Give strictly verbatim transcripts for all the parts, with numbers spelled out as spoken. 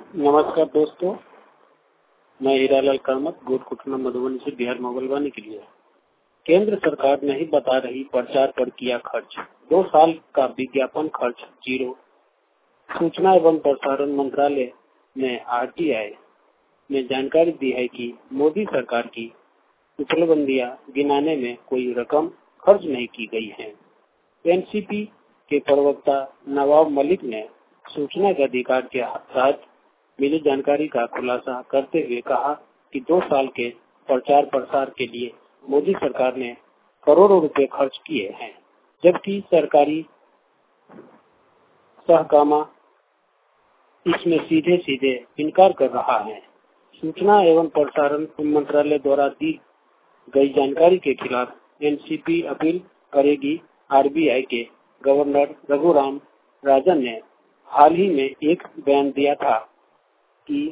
नमस्कार दोस्तों, मैं हीरालाल कामत गोटकुटना मधुबनी से बिहार मंगलवानी के लिए। केंद्र सरकार नहीं बता रही प्रचार पर किया खर्च, दो साल का विज्ञापन खर्च जीरो। सूचना एवं प्रसारण मंत्रालय ने आरटीआई में जानकारी दी है कि मोदी सरकार की उपलब्धियां गिनाने में कोई रकम खर्च नहीं की गई है। एनसीपी के प्रवक्ता नवाब मलिक ने सूचना के अधिकार के तहत मिली जानकारी का खुलासा करते हुए कहा कि दो साल के प्रचार प्रसार के लिए मोदी सरकार ने करोड़ों रुपए खर्च किए हैं, जबकि सरकारी सहकामा इसमें सीधे सीधे इनकार कर रहा है। सूचना एवं प्रसारण मंत्रालय द्वारा दी गई जानकारी के खिलाफ एनसीपी अपील करेगी। आरबीआई के गवर्नर रघुराम राजन ने हाल ही में एक बयान दिया था कि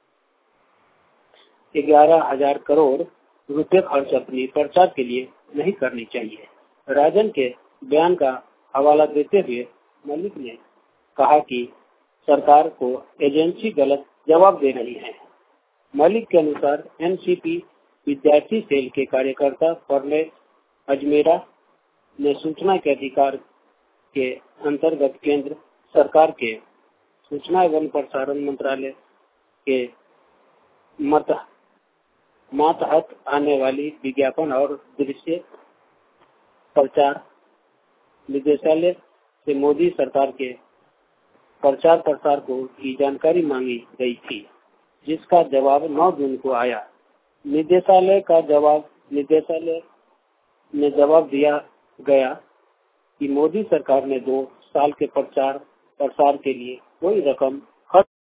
ग्यारह हजार करोड़ रुपए खर्च अपनी प्रचार के लिए नहीं करनी चाहिए। राजन के बयान का हवाला देते हुए मलिक ने कहा कि सरकार को एजेंसी गलत जवाब दे रही है। मलिक के अनुसार एनसीपी विद्यार्थी सेल के कार्यकर्ता फरले अजमेरा ने सूचना के अधिकार के अंतर्गत केंद्र सरकार के सूचना एवं प्रसारण मंत्रालय के मत मातहत आने वाली विज्ञापन और दृश्य प्रचार निदेशालय से मोदी सरकार के प्रचार प्रसार को की जानकारी मांगी गई थी, जिसका जवाब नौ जून को आया। निदेशालय का जवाब निदेशालय ने जवाब दिया गया कि मोदी सरकार ने दो साल के प्रचार प्रसार के लिए कोई रकम